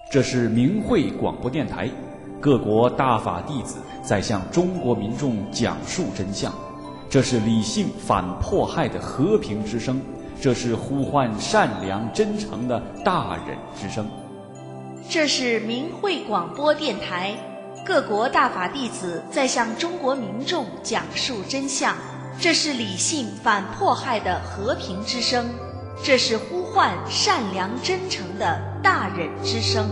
这是明慧广播电台，各国大法弟子在向中国民众讲述真相。这是理性反迫害的和平之声，这是呼唤善良真诚的大忍之声。 这是明慧广播电台，各国大法弟子在向中国民众讲述真相。这是理性反迫害的和平之声，这是呼唤善良真诚的大忍之声。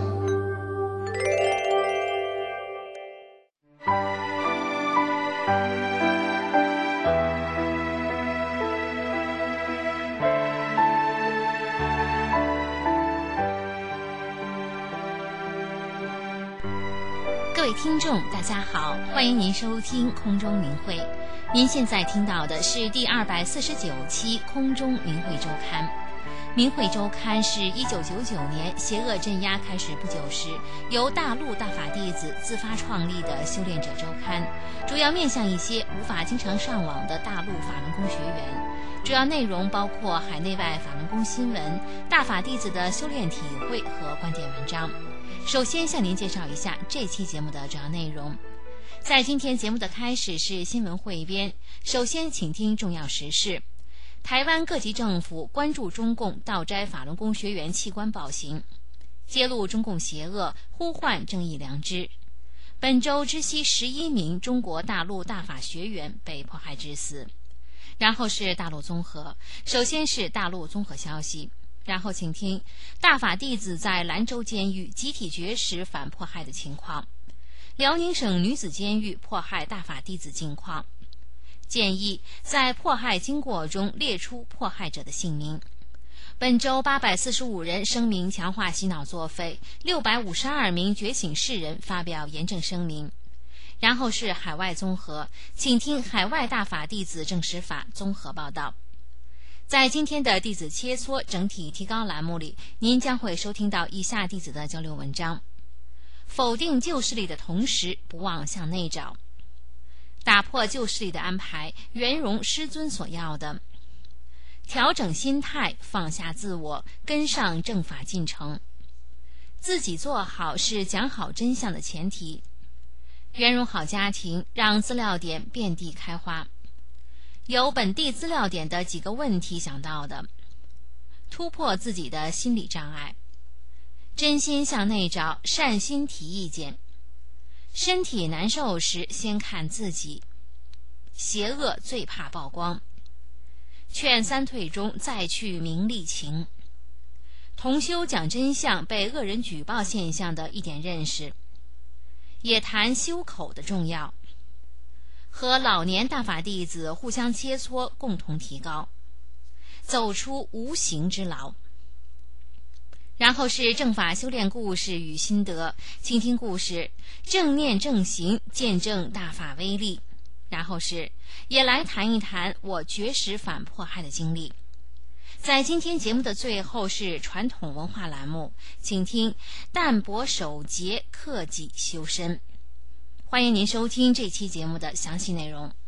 各位听众大家好，欢迎您收听空中明慧。您现在听到的是第249期空中明慧周刊。明慧周刊是1999年邪恶镇压开始不久时，由大陆大法弟子自发创立的修炼者周刊，主要面向一些无法经常上网的大陆法轮功学员。主要内容包括海内外法轮功新闻、大法弟子的修炼体会和观点文章。首先向您介绍一下这期节目的主要内容。在今天节目的开始是新闻汇编，首先请听重要时事。台湾各级政府关注中共盗摘法轮功学员器官暴行，揭露中共邪恶，呼唤正义良知。本周知悉11名中国大陆大法学员被迫害致死。然后是大陆综合，首先是大陆综合消息，然后请听大法弟子在兰州监狱集体绝食反迫害的情况，辽宁省女子监狱迫害大法弟子近况，建议在迫害经过中列出迫害者的姓名。本周845人声明强化洗脑作废，652名觉醒世人发表严正声明。然后是海外综合，请听海外大法弟子证实法综合报道。在今天的弟子切磋整体提高栏目里，您将会收听到以下弟子的交流文章：否定旧势力的同时，不忘向内找；打破旧势力的安排，圆融师尊所要的；调整心态，放下自我，跟上正法进程；自己做好是讲好真相的前提；圆融好家庭，让资料点遍地开花。有本地资料点的几个问题想到的：突破自己的心理障碍，真心向内找，善心提意见，身体难受时先看自己，邪恶最怕曝光，劝三退中再去名利情，同修讲真相被恶人举报现象的一点认识，也谈修口的重要，和老年大法弟子互相切磋，共同提高，走出无形之牢。然后是正法修炼故事与心得，倾听故事，正念正行，见证大法威力。然后是也来谈一谈我绝食反迫害的经历。在今天节目的最后是传统文化栏目，请听淡泊守节，克己修身。欢迎您收听这期节目的详细内容。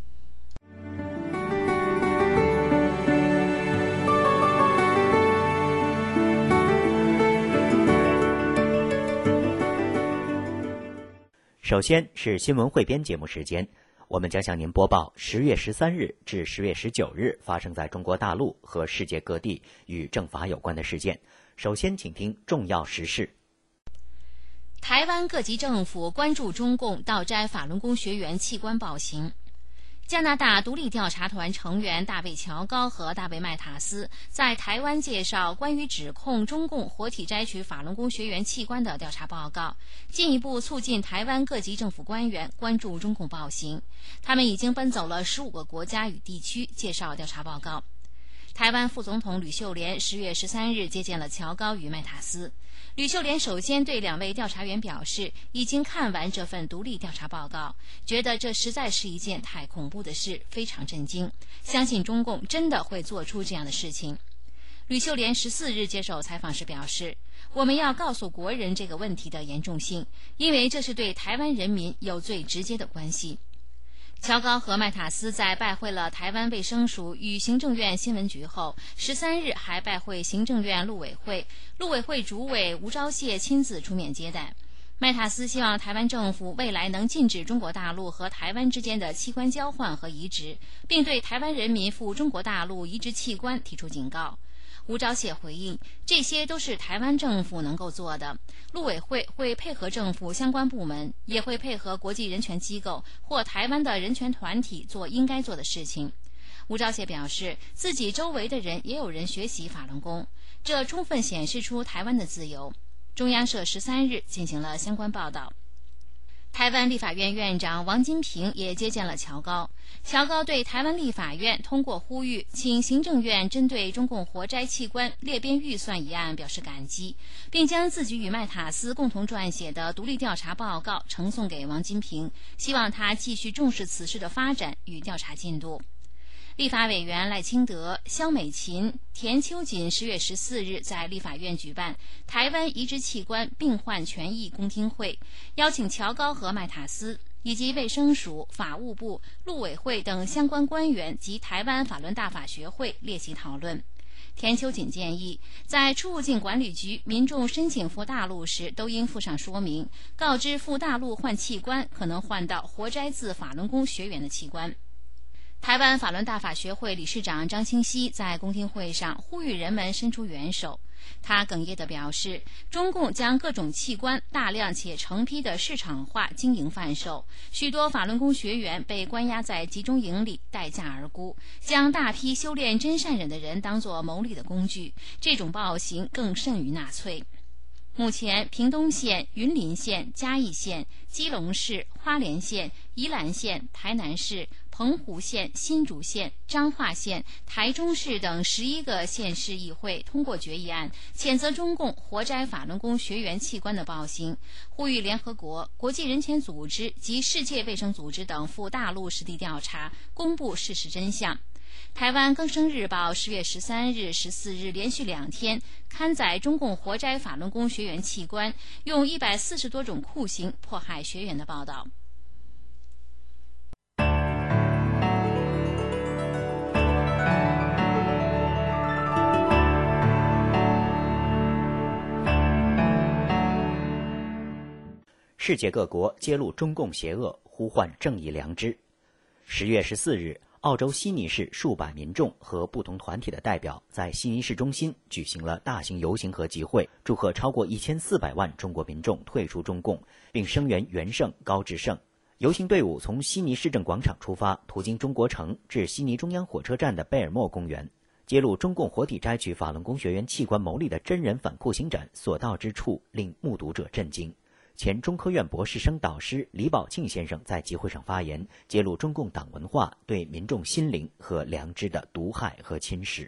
首先是新闻汇编节目时间，我们将向您播报10月13日至10月19日发生在中国大陆和世界各地与正法有关的事件。首先请听重要时事。 台湾各级政府关注中共盗摘法轮功学员器官暴行。加拿大独立调查团成员大卫·乔高和大卫·麦塔斯在台湾介绍关于指控中共活体摘取法轮功学员器官的调查报告，进一步促进台湾各级政府官员关注中共暴行。他们已经奔走了15个国家与地区介绍调查报告。台湾副总统吕秀莲10月13日接见了乔高与麦塔斯。吕秀莲首先对2位调查员表示，已经看完这份独立调查报告，觉得这实在是一件太恐怖的事，非常震惊，相信中共真的会做出这样的事情。吕秀莲14日接受采访时表示，我们要告诉国人这个问题的严重性，因为这是对台湾人民有最直接的关系。 乔高和麦塔斯在拜会了台湾卫生署与行政院新闻局后，13日还拜会行政院陆委会，陆委会主委吴钊燮亲自出面接待。麦塔斯希望台湾政府未来能禁止中国大陆和台湾之间的器官交换和移植，并对台湾人民赴中国大陆移植器官提出警告。吴钊燮回应，这些都是台湾政府能够做的，陆委会会配合政府相关部门，也会配合国际人权机构或台湾的人权团体做应该做的事情。吴钊燮表示，自己周围的人也有人学习法轮功，这充分显示出台湾的自由。中央社13日进行了相关报道。台湾立法院院长王金平也接见了乔高，乔高对台湾立法院通过呼吁请行政院针对中共活摘器官列编预算一案表示感激，并将自己与麦塔斯共同撰写的独立调查报告呈送给王金平，希望他继续重视此事的发展与调查进度。立法委员赖清德、萧美琴、田秋瑾10月14日在立法院举办台湾移植器官病患权益公听会，邀请乔高和麦塔斯以及卫生署、法务部、陆委会等相关官员及台湾法轮大法学会列席讨论。田秋瑾建议，在出入境管理局民众申请赴大陆时，都应附上说明，告知赴大陆换器官可能换到活摘自法轮功学员的器官。台湾法轮大法学会理事长张清熙在公听会上呼吁人们伸出援手。他哽咽地表示，中共将各种器官大量且成批的市场化经营贩售，许多法轮功学员被关押在集中营里待价而沽，将大批修炼真善忍的人当作牟利的工具，这种暴行更甚于纳粹。目前，屏东县、云林县、嘉义县、基隆市、花莲县、宜兰县、台南市、澎湖县、新竹县、彰化县、台中市等11个县市议会通过决议案，谴责中共活摘法轮功学员器官的暴行，呼吁联合国、国际人权组织及世界卫生组织等赴大陆实地调查，公布事实真相。台湾更生日报10月13日、14日连续2天刊载中共活摘法轮功学员器官，用140多种酷刑迫害学员的报道。 世界各国揭露中共邪恶，呼唤正义良知。10月14日，澳洲悉尼市数百民众和不同团体的代表在悉尼市中心举行了大型游行和集会，祝贺超过1400万中国民众退出中共，并声援元胜高志胜。游行队伍从悉尼市政广场出发，途经中国城至悉尼中央火车站的贝尔莫公园。揭露中共活体摘取法轮功学员器官牟利的真人反酷刑展所到之处令目睹者震惊。前中科院博士生导师李宝庆先生在集会上发言，揭露中共党文化对民众心灵和良知的毒害和侵蚀。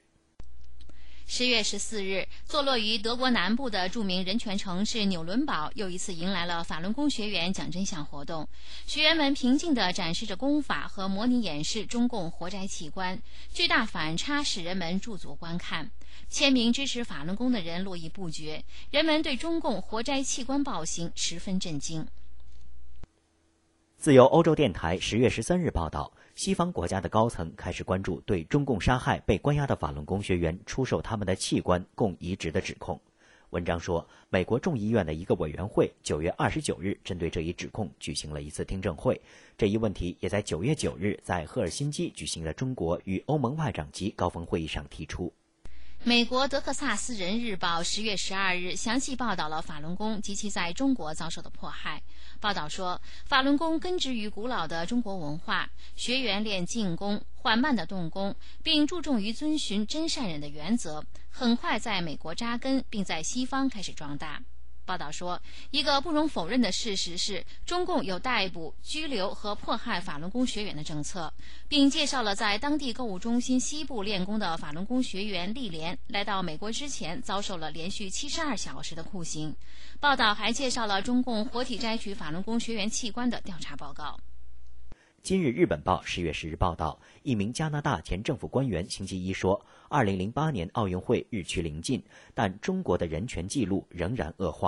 10月14日，坐落于德国南部的著名人权城市纽伦堡又一次迎来了法轮功学员讲真相活动。学员们平静地展示着功法和模拟演示中共活摘器官，巨大反差使人们驻足观看。签名支持法轮功的人络绎不绝，人们对中共活摘器官暴行十分震惊。 自由欧洲电台10月13日报道，西方国家的高层开始关注对中共杀害被关押的法轮功学员出售他们的器官供移植的指控。文章说，美国众议院的一个委员会9月29日针对这一指控举行了一次听证会，这一问题也在9月9日在赫尔辛基举行的中国与欧盟外长级高峰会议上提出。 美国德克萨斯人日报10月12日详细报道了法轮功及其在中国遭受的迫害。报道说，法轮功根植于古老的中国文化，学员练静功，缓慢的动功，并注重于遵循真善忍的原则，很快在美国扎根，并在西方开始壮大。报道说，一个不容否认的事实是，中共有逮捕、拘留和迫害法轮功学员的政策，并介绍了在当地购物中心西部练功的法轮功学员丽莲来到美国之前遭受了连续72小时的酷刑。报道还介绍了中共活体摘取法轮功学员器官的调查报告。 今日日本报10月10日报道，一名加拿大前政府官员星期一说，2008年奥运会日趋临近，但中国的人权记录仍然恶化。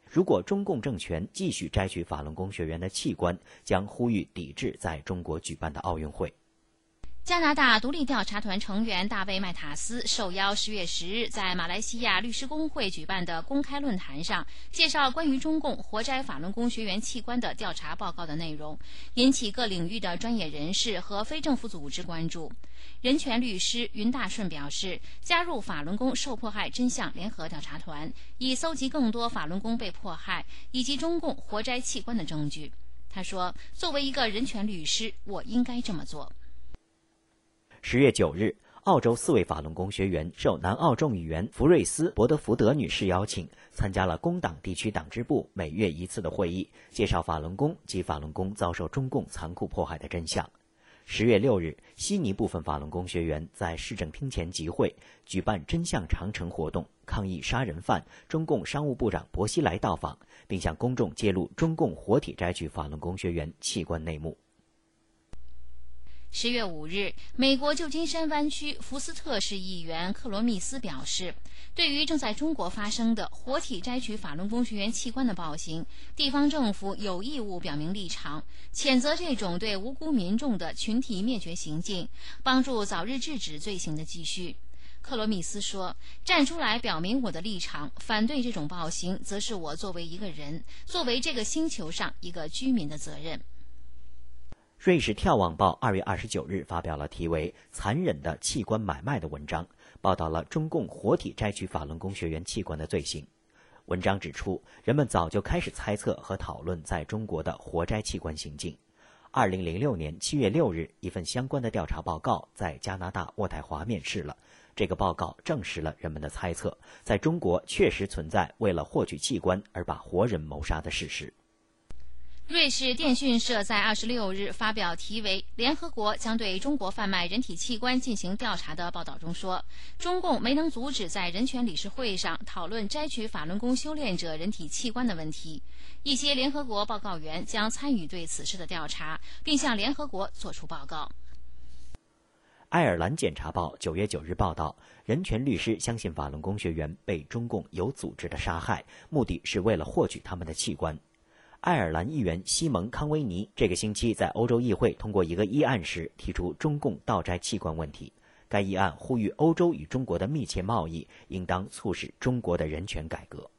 如果中共政权继续摘取法轮功学员的器官，将呼吁抵制在中国举办的奥运会。 加拿大独立调查团成员大卫·麦塔斯受邀10月10日在马来西亚律师公会举办的公开论坛上，介绍关于中共活摘法轮功学员器官的调查报告的内容，引起各领域的专业人士和非政府组织关注。人权律师云大顺表示，加入法轮功受迫害真相联合调查团，以搜集更多法轮功被迫害以及中共活摘器官的证据。他说，作为一个人权律师，我应该这么做。 10月9日，澳洲4位法轮功学员受南澳众议员福瑞斯·伯德福德女士邀请，参加了工党地区党支部每月一次的会议，介绍法轮功及法轮功遭受中共残酷迫害的真相。10月6日，悉尼部分法轮功学员在市政厅前集会，举办真相长城活动，抗议杀人犯中共商务部长薄熙来到访，并向公众揭露中共活体摘取法轮功学员器官内幕。 10月5日，美国旧金山湾区福斯特市议员克罗密斯表示，对于正在中国发生的活体摘取法轮功学员器官的暴行，地方政府有义务表明立场，谴责这种对无辜民众的群体灭绝行径，帮助早日制止罪行的继续。克罗密斯说，站出来表明我的立场，反对这种暴行，则是我作为一个人，作为这个星球上一个居民的责任。 瑞士眺望报2月29日发表了题为《残忍的器官买卖》的文章，报道了中共活体摘取法轮功学员器官的罪行。文章指出，人们早就开始猜测和讨论在中国的活摘器官行径。2006年7月6日，一份相关的调查报告在加拿大渥太华面世了。这个报告证实了人们的猜测，在中国确实存在为了获取器官而把活人谋杀的事实。 瑞士电讯社在26日发表题为《联合国将对中国贩卖人体器官进行调查》的报道中说，中共没能阻止在人权理事会上讨论摘取法轮功修炼者人体器官的问题。一些联合国报告员将参与对此事的调查，并向联合国作出报告。 爱尔兰检察报9月9日报道，人权律师相信法轮功学员被中共有组织的杀害，目的是为了获取他们的器官。爱尔兰议员西蒙·康威尼这个星期在欧洲议会通过一个议案时提出中共盗摘器官问题。该议案呼吁欧洲与中国的密切贸易应当促使中国的人权改革。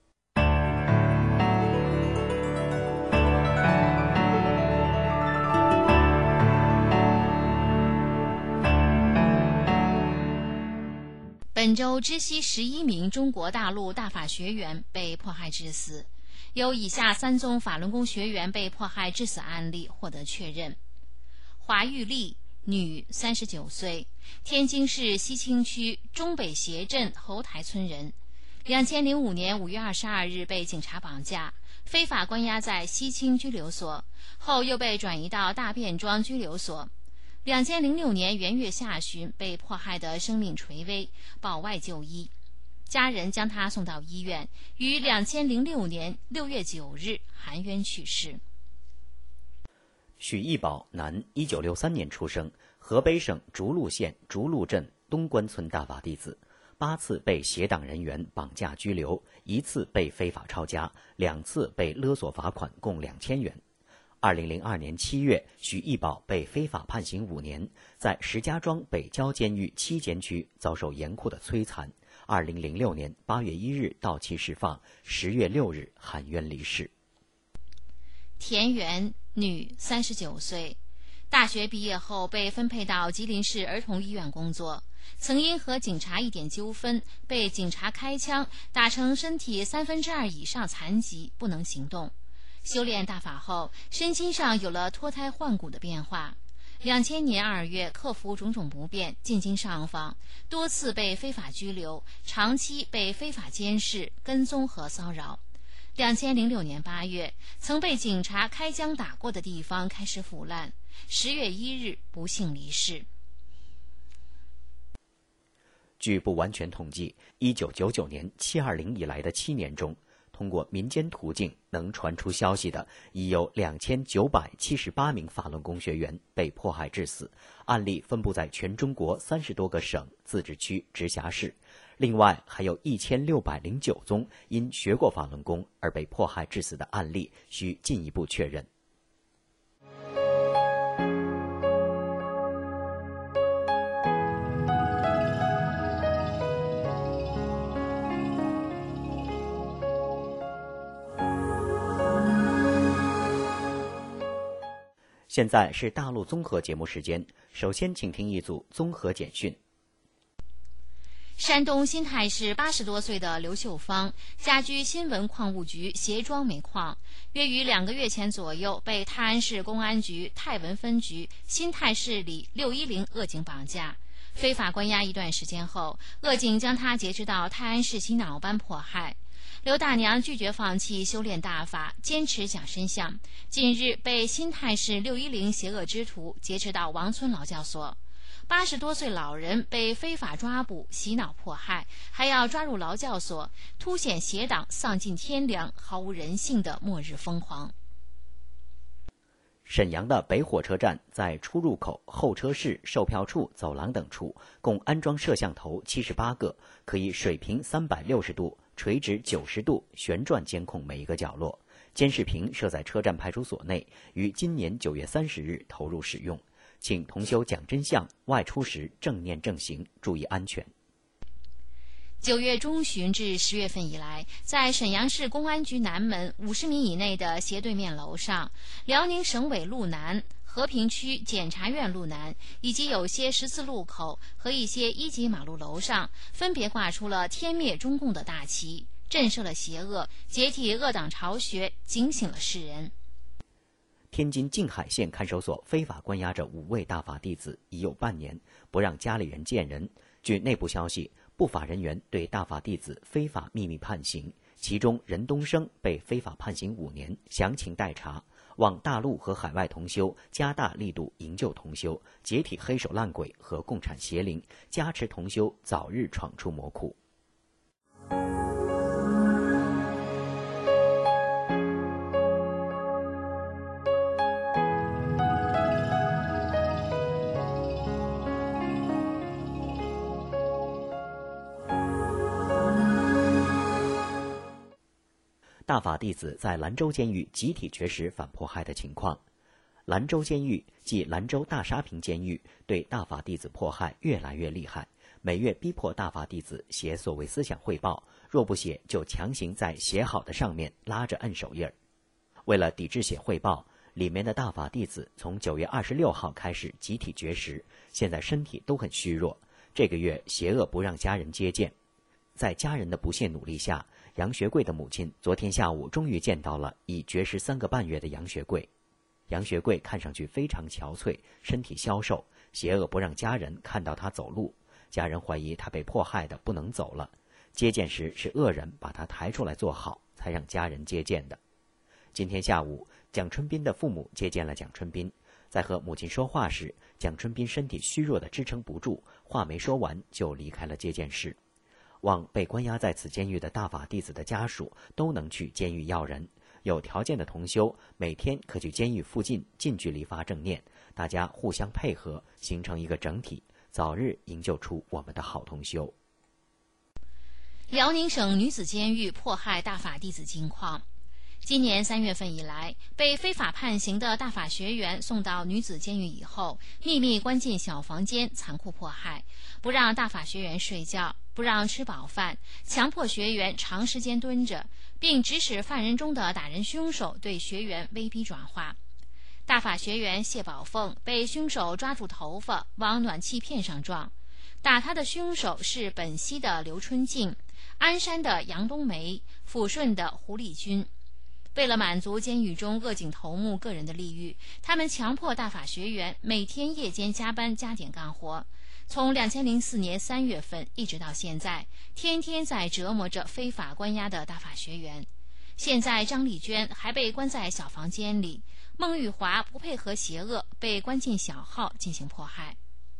本周知悉11名中国大陆大法学员被迫害致死。有以下3宗法轮功学员被迫害致死案例获得确认：华玉丽，女，39岁，天津市西青区中北协镇侯台村人。2005年5月22日被警察绑架，非法关押在西青拘留所，后又被转移到大便庄拘留所。2006年元月下旬被迫害的生命垂危，保外就医。家人将他送到医院，于2006年6月9日含冤去世。 许义宝，男，1963年出生，河北省涿鹿县涿鹿镇东关村大法弟子，8次被邪党人员绑架拘留，1次被非法抄家，2次被勒索罚款共2000元。2002年7月，许义宝被非法判刑5年，在石家庄北郊监狱7监区遭受严酷的摧残。2006年8月1日到期释放，10月6日含冤离世。 田园，女，39岁，大学毕业后被分配到吉林市儿童医院工作，曾因和警察一点纠纷，被警察开枪，打成身体2/3以上残疾，不能行动。修炼大法后，身心上有了脱胎换骨的变化。2000年2月克服种种不便，进京上访，多次被非法拘留，长期被非法监视、跟踪和骚扰。2006年8月，曾被警察开枪打过的地方开始腐烂，10月1日不幸离世。 据不完全统计，1999年720以来的7年中，通过民间途径能传出消息的，已有2978名法轮功学员被迫害致死，案例分布在全中国30多个省、自治区、直辖市。 另外还有1609宗因学过法轮功而被迫害致死的案例，需进一步确认。现在是大陆综合节目时间，首先请听一组综合简讯。 山东新泰市80多岁的刘秀芳家居新闻矿务局协庄煤矿，约于2个月前左右被泰安市公安局泰文分局新泰市里610恶警绑架，非法关押一段时间后，恶警将他劫持到泰安市洗脑班迫害。刘大娘拒绝放弃修炼大法，坚持讲真相。近日被新泰市610邪恶之徒劫持到王村劳教所。80多岁老人被非法抓捕、洗脑迫害，还要抓入劳教所，凸显邪党丧尽天良、毫无人性的末日疯狂。 沈阳的北火车站在出入口、候车室、售票处、走廊等处共安装摄像头78个，可以水平360度、垂直90度旋转监控每一个角落。监视屏设在车站派出所内，于今年9月30日投入使用。请同修讲真相，外出时正念正行，注意安全。 9月中旬至10月份以来，在沈阳市公安局南门50米以内的斜对面楼上、辽宁省委路南、和平区检察院路南以及有些十字路口和一些1级马路楼上，分别挂出了天灭中共的大旗，震慑了邪恶，解体恶党巢穴，警醒了世人。 天津静海县看守所非法关押着5位大法弟子已有半年，不让家里人见人。据内部消息，不法人员对大法弟子非法秘密判刑，其中任东升被非法判刑5年，详情待查。望大陆和海外同修加大力度营救同修，解体黑手烂鬼和共产邪灵，加持同修早日闯出魔窟。大法弟子在兰州监狱集体绝食反迫害的情况。兰州监狱即兰州大沙坪监狱对大法弟子迫害越来越厉害，每月逼迫大法弟子写所谓思想汇报，若不写就强行在写好的上面拉着摁手印儿。为了抵制写汇报，里面的大法弟子从9月26号开始集体绝食，现在身体都很虚弱。这个月邪恶不让家人接见，在家人的不懈努力下，杨学贵的母亲昨天下午终于见到了已绝食3个半月的杨学贵。杨学贵看上去非常憔悴，身体消瘦，邪恶不让家人看到他走路。家人怀疑他被迫害的不能走了，接见时是恶人把他抬出来坐好，才让家人接见的。今天下午，蒋春斌的父母接见了蒋春斌，在和母亲说话时，蒋春斌身体虚弱的支撑不住，话没说完就离开了接见室。望被关押在此监狱的大法弟子的家属都能去监狱要人，有条件的同修每天可去监狱附近近距离发正念，大家互相配合，形成一个整体，早日营救出我们的好同修。 辽宁省女子监狱迫害大法弟子情况。今年3月份以来，被非法判刑的大法学员送到女子监狱以后，秘密关进小房间，残酷迫害，不让大法学员睡觉，不让吃饱饭，强迫学员长时间蹲着，并指使犯人中的打人凶手对学员威逼转化。大法学员谢宝凤被凶手抓住头发往暖气片上撞，打他的凶手是本溪的刘春静、鞍山的杨冬梅、抚顺的胡丽君。为了满足监狱中恶警头目个人的利益，他们强迫大法学员每天夜间加班加点干活，从2004年3月份一直到现在，天天在折磨着非法关押的大法学员。现在张丽娟还被关在小房间里，孟玉华不配合邪恶，被关进小号进行迫害。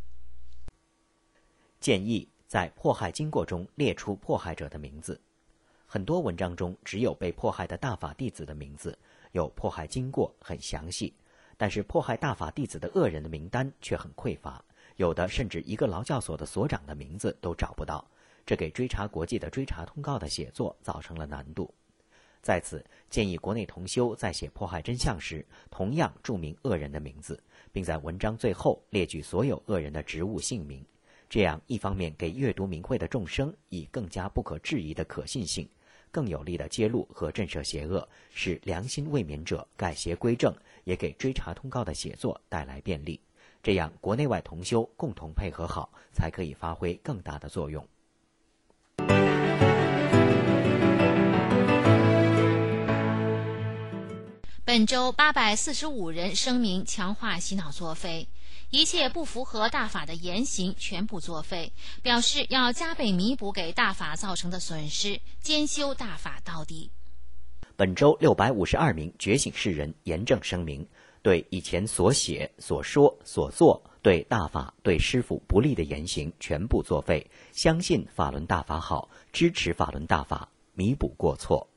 建议在迫害经过中列出迫害者的名字。很多文章中只有被迫害的大法弟子的名字，有迫害经过很详细，但是迫害大法弟子的恶人的名单却很匮乏，有的甚至一个劳教所的所长的名字都找不到。 这给追查国际的追查通告的写作造成了难度。在此，建议国内同修在写迫害真相时，同样注明恶人的名字，并在文章最后列举所有恶人的职务姓名。这样一方面给阅读明慧的众生以更加不可质疑的可信性，更有力的揭露和震慑邪恶，使良心未泯者改邪归正，也给追查通告的写作带来便利。这样国内外同修共同配合好，才可以发挥更大的作用。 本周845人声明强化洗脑作废，一切不符合大法的言行全部作废，表示要加倍弥补给大法造成的损失，兼修大法到底。 本周652名觉醒世人严正声明，对以前所写、所说、所做对大法、对师父不利的言行全部作废，相信法轮大法好，支持法轮大法，弥补过错。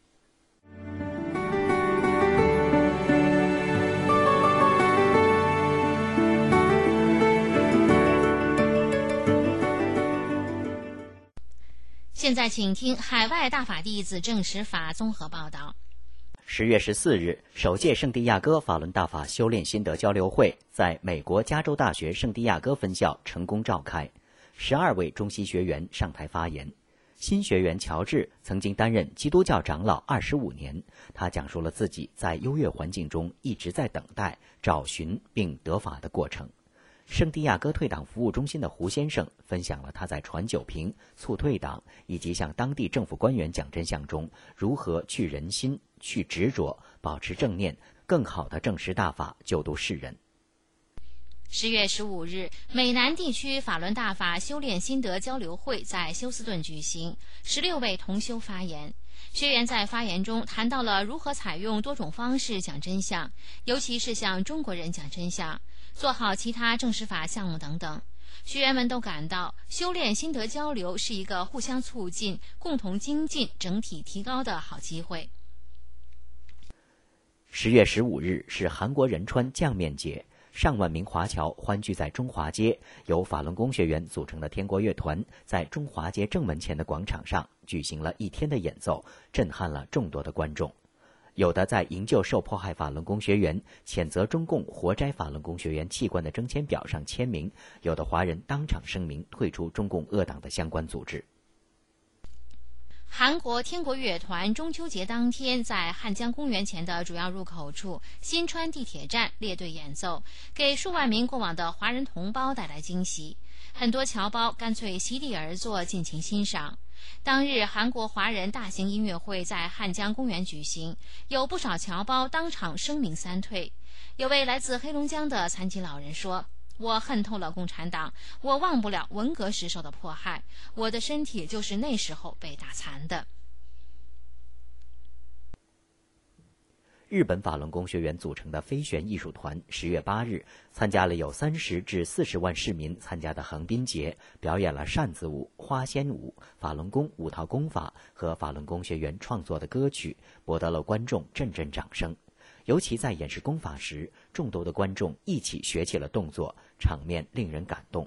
现在请听海外大法弟子证实法综合报道。 10月14日，首届圣地亚哥法轮大法修炼心得交流会在美国加州大学圣地亚哥分校成功召开，12位中西学员上台发言。新学员乔治曾经担任基督教长老25年，他讲述了自己在优越环境中一直在等待、找寻并得法的过程。圣地亚哥退党服务中心的胡先生分享了他在传酒瓶、促退党以及向当地政府官员讲真相中，如何去人心、去执着、保持正念，更好地证实大法，救度世人。 10月15日，美南地区法轮大法修炼心得交流会在休斯顿举行，16位同修发言。学员在发言中谈到了如何采用多种方式讲真相，尤其是向中国人讲真相，做好其他证实法项目等等。学员们都感到修炼心得交流是一个互相促进、共同精进、整体提高的好机会。 10月15日是韩国仁川降面节，上万名华侨欢聚在中华街，由法轮功学员组成的天国乐团在中华街正门前的广场上举行了1天的演奏，震撼了众多的观众。有的在营救受迫害法轮功学员、谴责中共活摘法轮功学员器官的征签表上签名，有的华人当场声明退出中共恶党的相关组织。 韩国天国乐团中秋节当天在汉江公园前的主要入口处新川地铁站列队演奏，给数万名过往的华人同胞带来惊喜。很多侨胞干脆席地而坐，尽情欣赏。当日韩国华人大型音乐会在汉江公园举行，有不少侨胞当场声名三退。有位来自黑龙江的残疾老人说，我恨透了共产党，我忘不了文革时受的迫害，我的身体就是那时候被打残的。 日本法轮功学员组成的飞旋艺术团10月8日参加了有30至40万市民参加的横滨节，表演了扇子舞、花仙舞、法轮功5套功法和法轮功学员创作的歌曲，博得了观众阵阵掌声。尤其在演示功法时，众多的观众一起学起了动作，场面令人感动。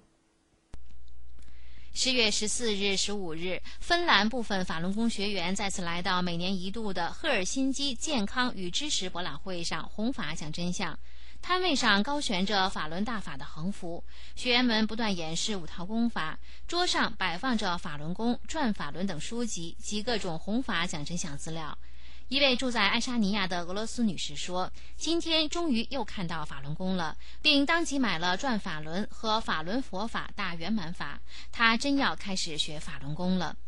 10月14日、15日，芬兰部分法轮功学员再次来到每年一度的赫尔辛基健康与知识博览会上弘法讲真相。摊位上高悬着法轮大法的横幅，学员们不断演示5套功法，桌上摆放着法轮功、转法轮等书籍及各种弘法讲真相资料。一位住在爱沙尼亚的俄罗斯女士说，今天终于又看到法轮功了，并当即买了转法轮和法轮佛法大圆满法，她真要开始学法轮功了。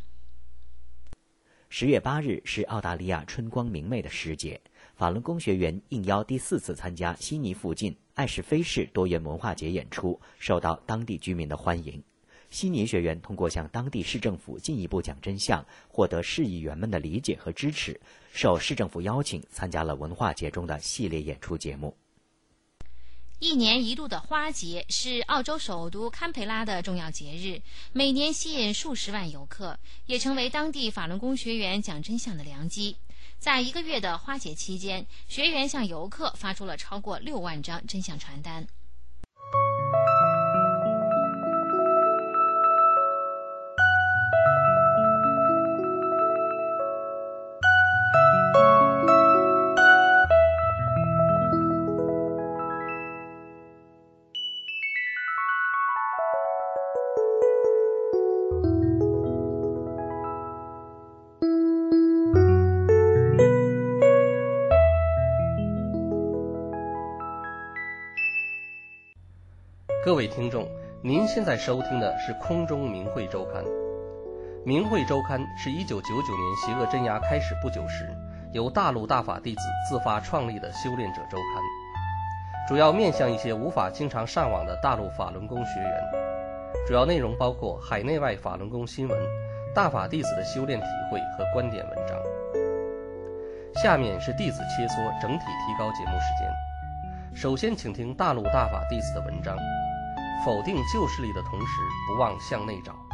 10月8日是澳大利亚春光明媚的时节，法轮功学员应邀第4次参加悉尼附近艾什菲市多元文化节演出，受到当地居民的欢迎。悉尼学员通过向当地市政府进一步讲真相，获得市议员们的理解和支持，受市政府邀请参加了文化节中的系列演出节目。 1年1度的花节是澳洲首都堪培拉的重要节日，每年吸引数十万游客，也成为当地法轮功学员讲真相的良机。在1个月的花节期间，学员向游客发出了超过6万张真相传单。 各位听众，您现在收听的是空中明慧周刊。明慧周刊是1999年邪恶镇压开始不久时，由大陆大法弟子自发创立的修炼者周刊，主要面向一些无法经常上网的大陆法轮功学员。主要内容包括海内外法轮功新闻、大法弟子的修炼体会和观点文章。下面是弟子切磋整体提高节目时间。首先请听大陆大法弟子的文章，否定旧势力的同时不忘向内找。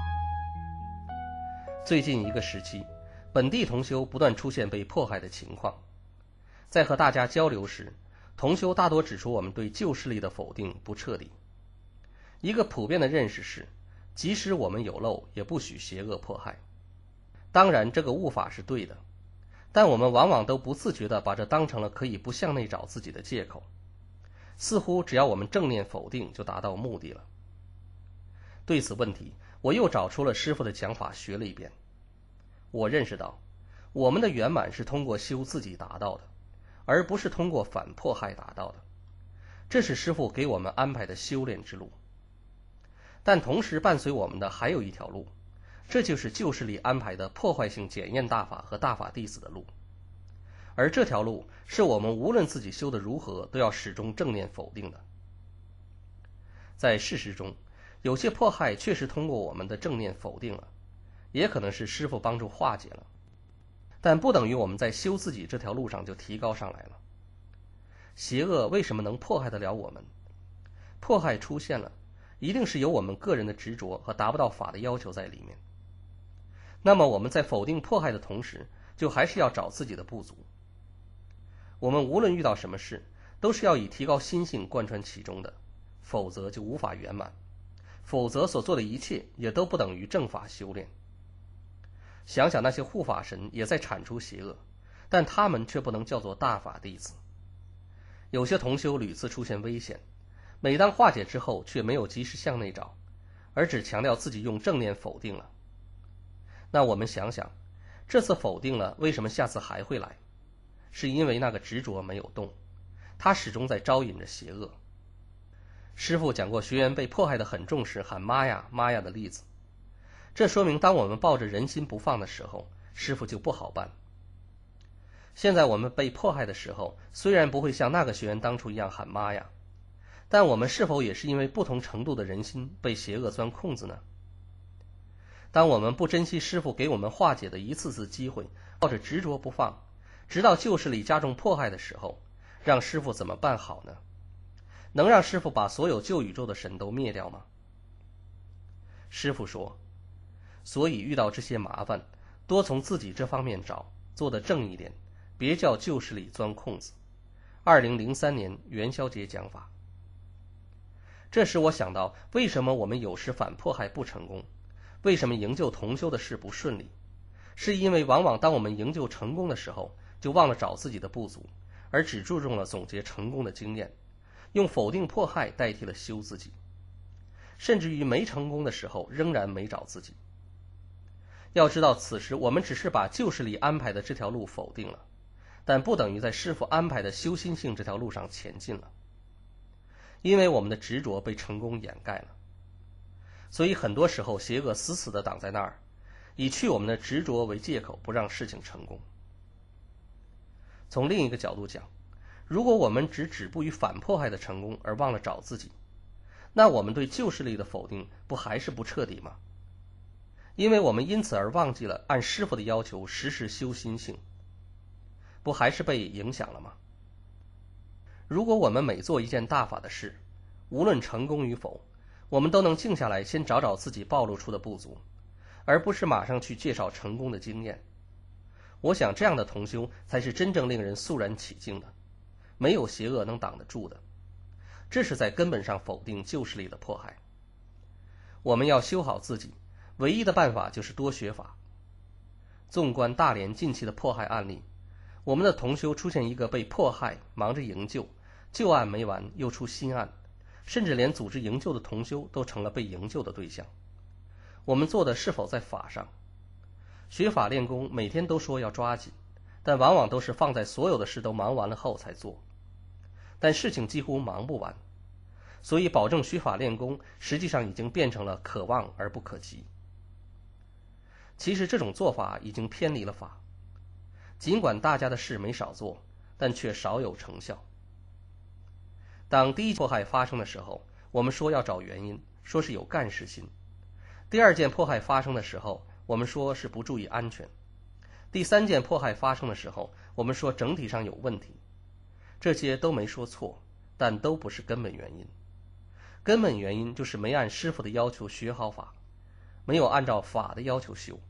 最近一个时期，本地同修不断出现被迫害的情况。在和大家交流时，同修大多指出我们对旧势力的否定不彻底。一个普遍的认识是，即使我们有漏，也不许邪恶迫害。当然这个悟法是对的，但我们往往都不自觉地把这当成了可以不向内找自己的借口，似乎只要我们正念否定就达到目的了。对此问题，我又找出了师父的讲法学了一遍。我认识到，我们的圆满是通过修自己达到的，而不是通过反迫害达到的。这是师父给我们安排的修炼之路。但同时伴随我们的还有一条路，这就是旧势力安排的破坏性检验大法和大法弟子的路。而这条路是我们无论自己修得如何，都要始终正念否定的。在事实中，有些迫害确实通过我们的正念否定了，也可能是师父帮助化解了，但不等于我们在修自己这条路上就提高上来了。邪恶为什么能迫害得了我们？迫害出现了，一定是有我们个人的执着和达不到法的要求在里面。那么我们在否定迫害的同时，就还是要找自己的不足。我们无论遇到什么事，都是要以提高心性贯穿其中的，否则就无法圆满，否则所做的一切也都不等于正法修炼。想想那些护法神也在铲除邪恶，但他们却不能叫做大法弟子。有些同修屡次出现危险，每当化解之后却没有及时向内找，而只强调自己用正念否定了。那我们想想，这次否定了，为什么下次还会来？是因为那个执着没有动，他始终在招引着邪恶。师父讲过学员被迫害得很重时喊妈呀妈呀的例子，这说明当我们抱着人心不放的时候，师父就不好办。现在我们被迫害的时候，虽然不会像那个学员当初一样喊妈呀，但我们是否也是因为不同程度的人心被邪恶钻空子呢？当我们不珍惜师父给我们化解的一次次机会，抱着执着不放，直到旧势力加重迫害的时候，让师父怎么办好呢？能让师父把所有旧宇宙的神都灭掉吗？师父说，所以遇到这些麻烦，多从自己这方面找，做得正一点，别叫旧势力钻空子。2003年元宵节讲法。这时我想到，为什么我们有时反迫害不成功？为什么营救同修的事不顺利？是因为往往当我们营救成功的时候，就忘了找自己的不足，而只注重了总结成功的经验，用否定迫害代替了修自己，甚至于没成功的时候仍然没找自己。要知道，此时我们只是把旧势力安排的这条路否定了，但不等于在师父安排的修心性这条路上前进了，因为我们的执着被成功掩盖了。所以很多时候邪恶死死地挡在那儿，以去我们的执着为借口，不让事情成功。从另一个角度讲，如果我们只止步于反迫害的成功而忘了找自己，那我们对旧势力的否定不还是不彻底吗？因为我们因此而忘记了按师父的要求时时修心性，不还是被影响了吗？如果我们每做一件大法的事，无论成功与否，我们都能静下来先找找自己暴露出的不足，而不是马上去介绍成功的经验。我想这样的同修才是真正令人肃然起敬的，没有邪恶能挡得住的。这是在根本上否定旧势力的迫害。我们要修好自己，唯一的办法就是多学法。纵观大连近期的迫害案例，我们的同修出现一个被迫害，忙着营救，旧案没完又出新案，甚至连组织营救的同修都成了被营救的对象。我们做的是否在法上？学法练功每天都说要抓紧，但往往都是放在所有的事都忙完了后才做，但事情几乎忙不完。 所以保证学法练功实际上已经变成了可望而不可及。其实这种做法已经偏离了法，尽管大家的事没少做，但却少有成效。当第一迫害发生的时候，我们说要找原因，说是有干事心；第二件迫害发生的时候，我们说是不注意安全；第三件迫害发生的时候，我们说整体上有问题。这些都没说错，但都不是根本原因。根本原因就是没按师父的要求学好法，没有按照法的要求修。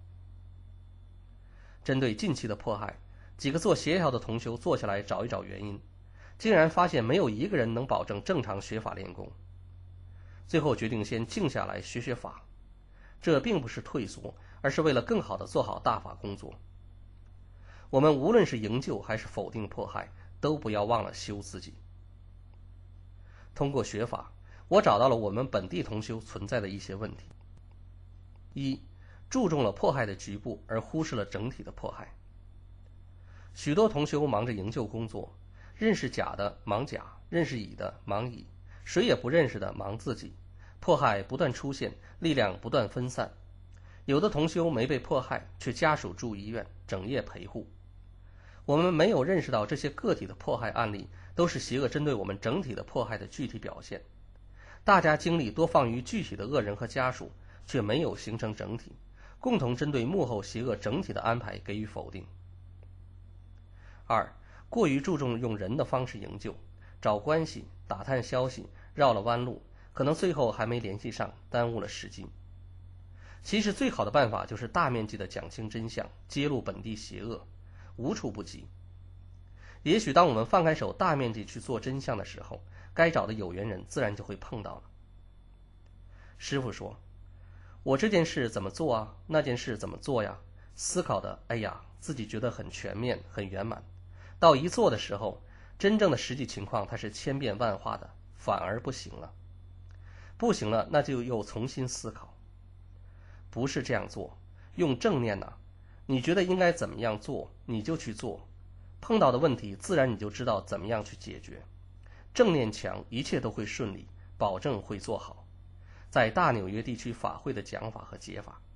针对近期的迫害，几个做协调的同修坐下来找一找原因，竟然发现没有一个人能保证正常学法练功。最后决定先静下来学学法，这并不是退缩，而是为了更好地做好大法工作。我们无论是营救还是否定迫害，都不要忘了修自己。通过学法，我找到了我们本地同修存在的一些问题。一，注重了迫害的局部，而忽视了整体的迫害。许多同修忙着营救工作，认识甲的忙甲，认识乙的忙乙，谁也不认识的忙自己，迫害不断出现，力量不断分散。有的同修没被迫害，却家属住医院，整夜陪护。我们没有认识到这些个体的迫害案例都是邪恶针对我们整体的迫害的具体表现，大家精力多放于具体的恶人和家属，却没有形成整体，共同针对幕后邪恶整体的安排给予否定。二，过于注重用人的方式营救，找关系、打探消息，绕了弯路，可能最后还没联系上，耽误了时机。其实最好的办法就是大面积的讲清真相，揭露本地邪恶，无处不及。也许当我们放开手大面积去做真相的时候，该找的有缘人自然就会碰到了。师父说，我这件事怎么做啊，那件事怎么做呀，思考的哎呀，自己觉得很全面很圆满，到一做的时候，真正的实际情况它是千变万化的，反而不行了。不行了，那就又重新思考。不是这样做，用正念啊，你觉得应该怎么样做，你就去做，碰到的问题自然你就知道怎么样去解决。正念强，一切都会顺利，保证会做好。在大纽约地区法会的讲法和解法。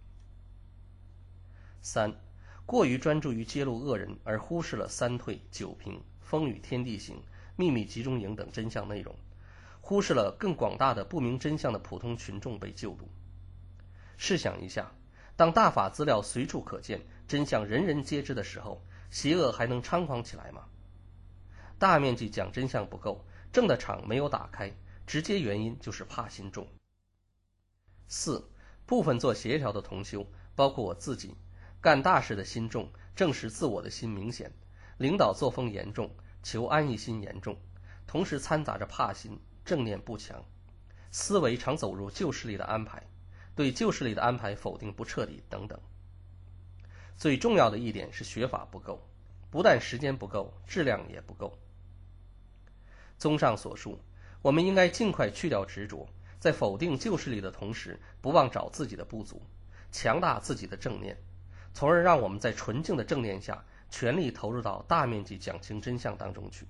三，过于专注于揭露恶人，而忽视了三退、九平、风雨天地行、秘密集中营等真相内容，忽视了更广大的不明真相的普通群众被救度。试想一下，当大法资料随处可见，真相人人皆知的时候，邪恶还能猖狂起来吗？大面积讲真相不够，正的场没有打开，直接原因就是怕心重。四，部分做协调的同修，包括我自己，干大事的心重，证实自我的心明显，领导作风严重，求安逸心严重，同时掺杂着怕心，正念不强，思维常走入旧势力的安排，对旧势力的安排否定不彻底等等。最重要的一点是学法不够，不但时间不够，质量也不够。综上所述，我们应该尽快去掉执着，在否定旧势力的同时，不忘找自己的不足，强大自己的正念，从而让我们在纯净的正念下，全力投入到大面积讲清真相当中去。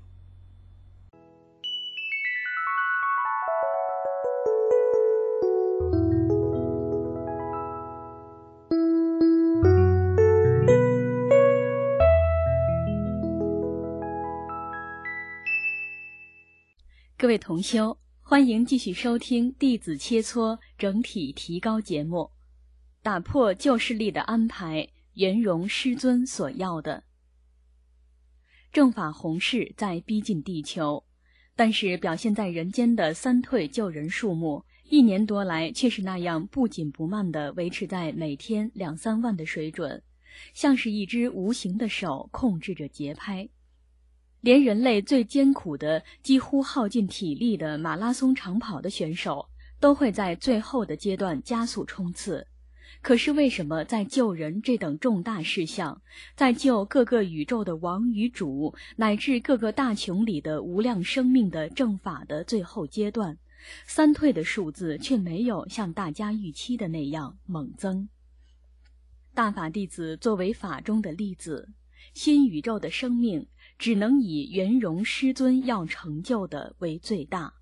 各位同修，欢迎继续收听弟子切磋整体提高节目，打破旧势力的安排，圆融师尊所要的。正法弘誓在逼近地球，但是表现在人间的三退救人数目1年多来却是那样不紧不慢地维持在每天2、3万的水准，像是一只无形的手控制着节拍。连人类最艰苦的几乎耗尽体力的马拉松长跑的选手都会在最后的阶段加速冲刺，可是为什么在救人这等重大事项，在救各个宇宙的王与主，乃至各个大穹里的无量生命的正法的最后阶段，三退的数字却没有像大家预期的那样猛增？大法弟子作为法中的粒子，新宇宙的生命只能以圆融师尊要成就的为最大，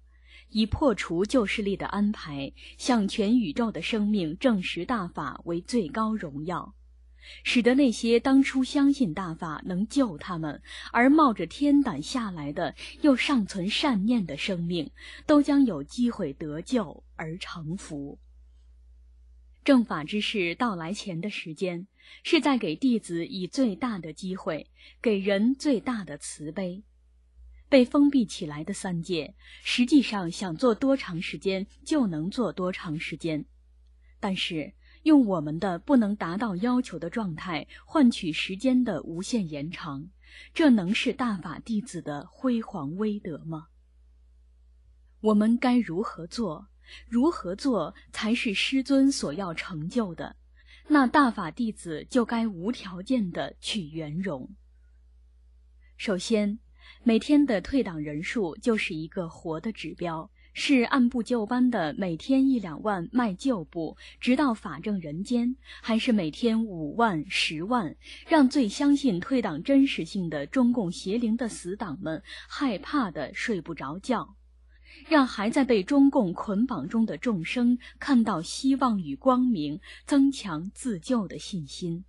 以破除旧势力的安排，向全宇宙的生命证实大法为最高荣耀，使得那些当初相信大法能救他们而冒着天胆下来的又尚存善念的生命，都将有机会得救而成福。正法之事到来前的时间，是在给弟子以最大的机会，给人最大的慈悲。被封闭起来的三界，实际上想做多长时间就能做多长时间，但是用我们的不能达到要求的状态换取时间的无限延长，这能是大法弟子的辉煌威德吗？我们该如何做？如何做才是师尊所要成就的？那大法弟子就该无条件地去圆融。首先，每天的退党人数就是一个活的指标，是按部就班的每天1-2万卖旧部，直到法正人间，还是每天5万、10万，让最相信退党真实性的中共邪灵的死党们害怕的睡不着觉，让还在被中共捆绑中的众生看到希望与光明，增强自救的信心。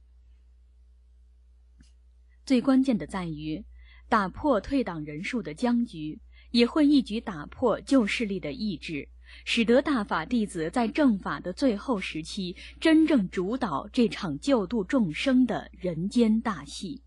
最关键的在于打破退党人数的僵局，也会一举打破旧势力的意志，使得大法弟子在正法的最后时期真正主导这场救度众生的人间大戏。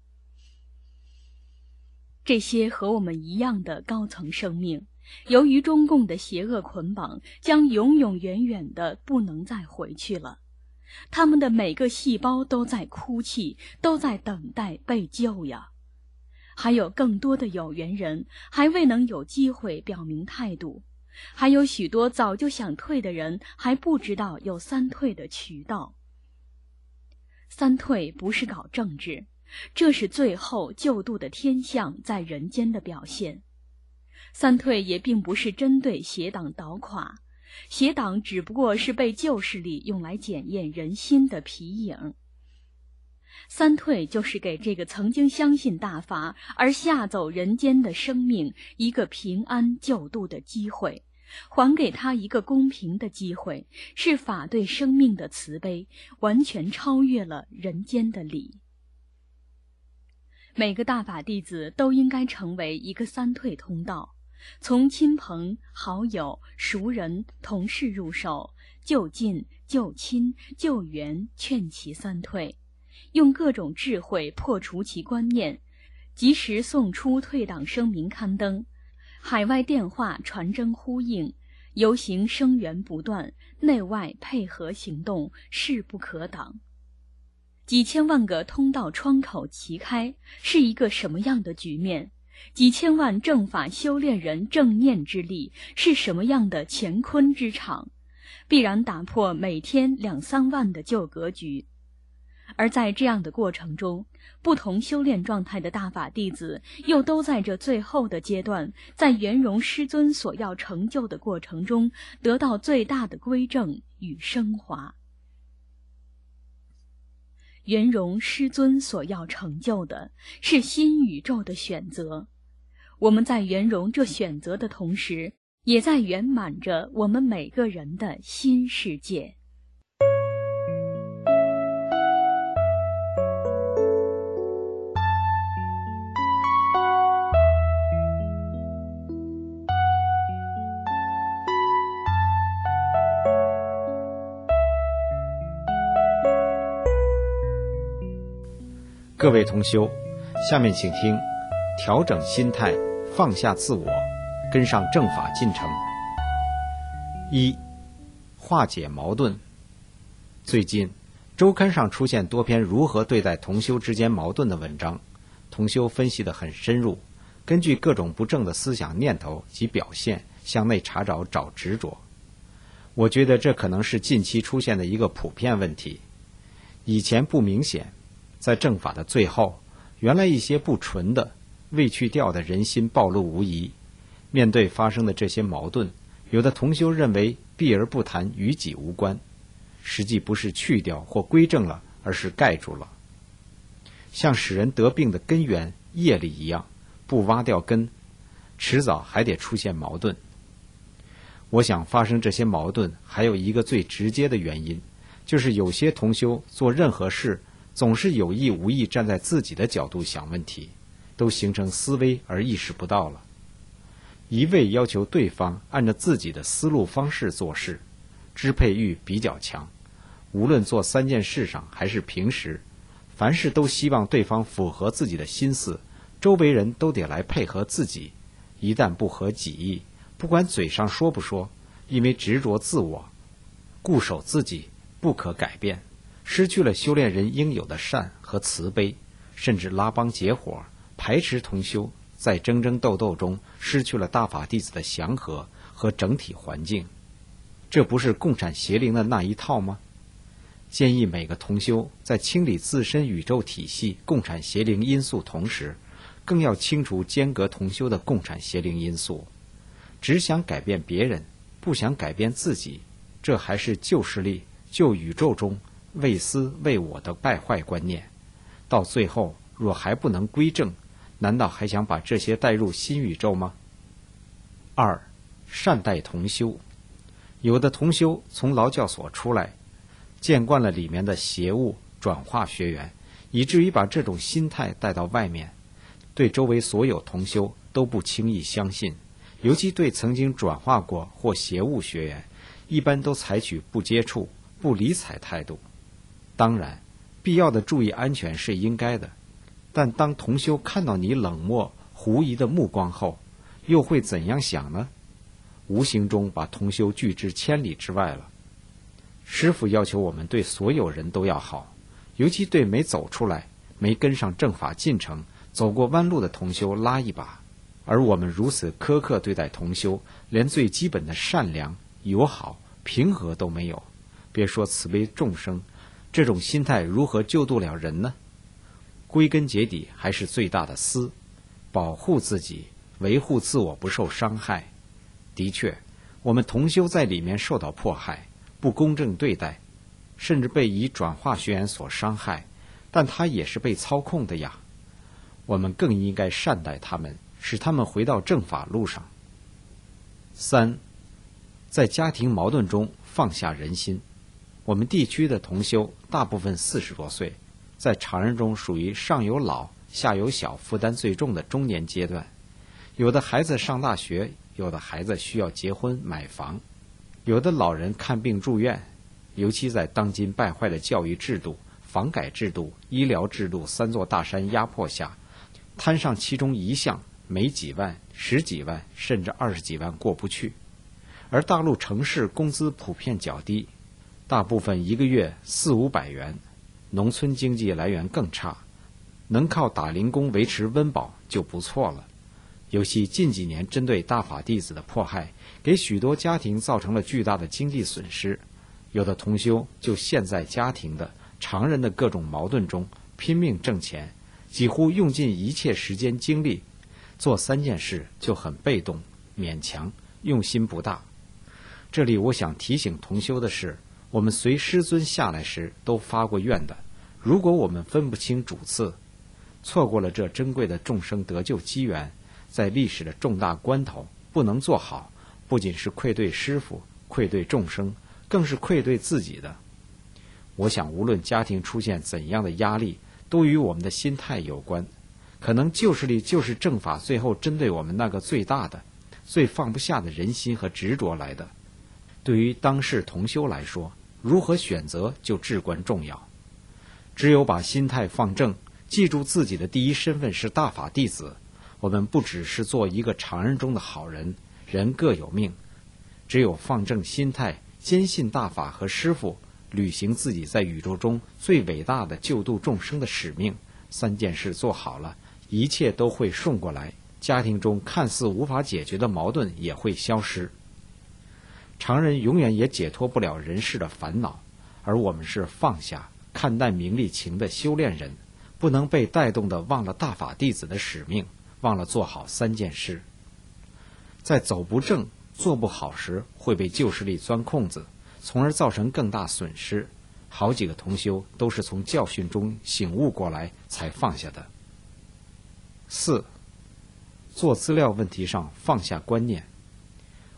这些和我们一样的高层生命，由于中共的邪恶捆绑，将永永远远的不能再回去了。他们的每个细胞都在哭泣，都在等待被救呀。还有更多的有缘人还未能有机会表明态度，还有许多早就想退的人还不知道有三退的渠道。三退不是搞政治，这是最后救度的天象在人间的表现。三退也并不是针对邪党倒垮，邪党只不过是被旧势力用来检验人心的皮影。三退就是给这个曾经相信大法而下走人间的生命一个平安救度的机会，还给他一个公平的机会，是法对生命的慈悲，完全超越了人间的理。每个大法弟子都应该成为一个三退通道，从亲朋好友、熟人、同事入手，就近、就亲、就缘，劝其三退，用各种智慧破除其观念，及时送出退党声明刊登，海外电话传真呼应，游行声援不断，内外配合行动，势不可挡。几千万个通道窗口齐开，是一个什么样的局面？几千万正法修炼人正念之力，是什么样的乾坤之场？必然打破每天2-3万的旧格局。而在这样的过程中，不同修炼状态的大法弟子又都在这最后的阶段，在圆融师尊所要成就的过程中，得到最大的归正与升华。圆融师尊所要成就的是新宇宙的选择，我们在圆融这选择的同时，也在圆满着我们每个人的新世界。 各位同修，下面请听调整心态，放下自我，跟上正法进程。1. 化解矛盾。最近周刊上出现多篇如何对待同修之间矛盾的文章，同修分析得很深入，根据各种不正的思想念头及表现向内查找执着。我觉得这可能是近期出现的一个普遍问题，以前不明显，在正法的最后，原来一些不纯的、未去掉的人心暴露无遗。面对发生的这些矛盾，有的同修认为避而不谈，与己无关，实际不是去掉或归正了，而是盖住了。像使人得病的根源业力一样，不挖掉根，迟早还得出现矛盾。 我想发生这些矛盾还有一个最直接的原因，就是有些同修做任何事总是有意无意站在自己的角度想问题，都形成思维而意识不到了。一味要求对方按照自己的思路方式做事，支配欲比较强，无论做3件事上还是平时，凡事都希望对方符合自己的心思，周围人都得来配合自己，一旦不合己意，不管嘴上说不说，因为执着自我，固守自己，不可改变，失去了修炼人应有的善和慈悲，甚至拉帮结伙，排斥同修，在争争斗斗中失去了大法弟子的祥和和整体环境。这不是共产邪灵的那一套吗？建议每个同修在清理自身宇宙体系共产邪灵因素同时，更要清除间隔同修的共产邪灵因素。只想改变别人，不想改变自己，这还是旧势力、旧宇宙中为私为我的败坏观念。到最后若还不能归正，难道还想把这些带入新宇宙吗？2. 善待同修。有的同修从劳教所出来，见惯了里面的邪物转化学员，以至于把这种心态带到外面，对周围所有同修都不轻易相信，尤其对曾经转化过或邪物学员，一般都采取不接触、不理睬态度。当然，必要的注意安全是应该的，但当同修看到你冷漠、狐疑的目光后，又会怎样想呢？无形中把同修拒之千里之外了。师父要求我们对所有人都要好，尤其对没走出来、没跟上正法进程、走过弯路的同修拉一把。而我们如此苛刻对待同修，连最基本的善良、友好、平和都没有，别说慈悲众生，这种心态如何救度了人呢？归根结底还是最大的私，保护自己，维护自我不受伤害。的确，我们同修在里面受到迫害，不公正对待，甚至被以转化学员所伤害，但他也是被操控的呀。我们更应该善待他们，使他们回到正法路上。3. 在家庭矛盾中放下人心。我们地区的同修大部分40多岁，在常人中属于上有老下有小负担最重的中年阶段，有的孩子上大学，有的孩子需要结婚买房，有的老人看病住院。尤其在当今败坏的教育制度、房改制度、医疗制度3座大山压迫下，摊上其中一项，没几万、10几万甚至20几万过不去。而大陆城市工资普遍较低，大部分一个月400-500元，农村经济来源更差，能靠打零工维持温饱就不错了。尤其近几年针对大法弟子的迫害，给许多家庭造成了巨大的经济损失。有的同修就陷在家庭的、常人的各种矛盾中，拼命挣钱，几乎用尽一切时间精力，做3件事就很被动、勉强，用心不大。这里我想提醒同修的是，我们随师尊下来时都发过愿的，如果我们分不清主次，错过了这珍贵的众生得救机缘，在历史的重大关头不能做好，不仅是愧对师父、愧对众生，更是愧对自己的。我想无论家庭出现怎样的压力，都与我们的心态有关。可能旧势力就是正法最后针对我们那个最大的、最放不下的人心和执着来的。对于当世同修来说，如何选择就至关重要。只有把心态放正，记住自己的第一身份是大法弟子，我们不只是做一个常人中的好人，人各有命。只有放正心态，坚信大法和师父，履行自己在宇宙中最伟大的救度众生的使命，3件事做好了，一切都会顺过来，家庭中看似无法解决的矛盾也会消失。常人永远也解脱不了人世的烦恼，而我们是放下、看淡名利情的修炼人，不能被带动的忘了大法弟子的使命，忘了做好3件事。在走不正、做不好时，会被旧势力钻空子，从而造成更大损失。好几个同修都是从教训中醒悟过来才放下的。4. 做资料问题上放下观念。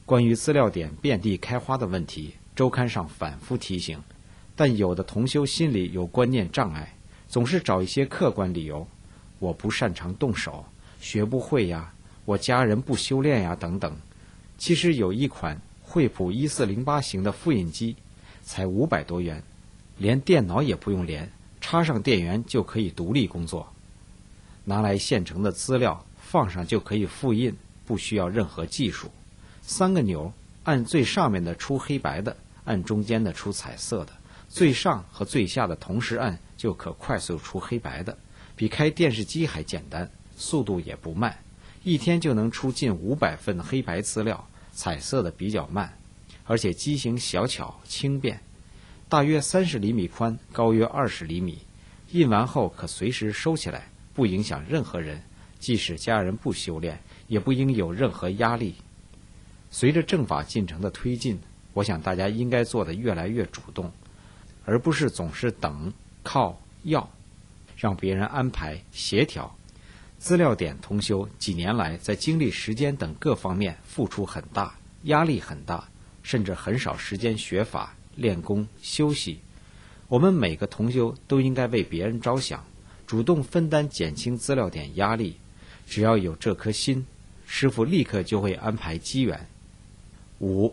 关于资料点遍地开花的问题，周刊上反复提醒，但有的同修心里有观念障碍，总是找一些客观理由，我不擅长动手，学不会呀，我家人不修炼呀等等。其实有一款惠普1408型的复印机，才500多元，连电脑也不用连，插上电源就可以独立工作。拿来现成的资料放上就可以复印，不需要任何技术。3个钮，按最上面的出黑白的，按中间的出彩色的，最上和最下的同时按就可快速出黑白的，比开电视机还简单，速度也不慢，一天就能出近500份黑白资料，彩色的比较慢，而且机型小巧轻便，大约30厘米宽，高约20厘米，印完后可随时收起来，不影响任何人，即使家人不修炼，也不应有任何压力。随着正法进程的推进，我想大家应该做得越来越主动，而不是总是等、靠、要，让别人安排、协调。资料点同修几年来在精力、时间等各方面付出很大，压力很大，甚至很少时间学法、练功、休息。我们每个同修都应该为别人着想，主动分担减轻资料点压力。只要有这颗心，师父立刻就会安排机缘。5.